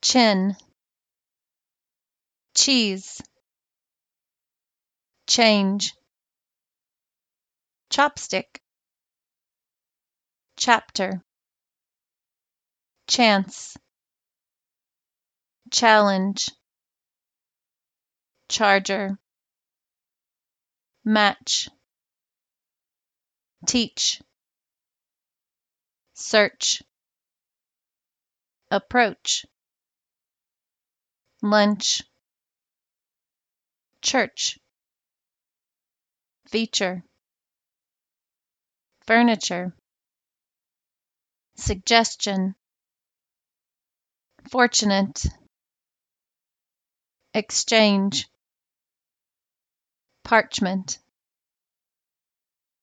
chin, cheese, change, chopstick, chapter, chance, challenge, charger, match, teach, search, approach, lunch, church, feature, furniture, suggestion, fortunate, exchange, parchment,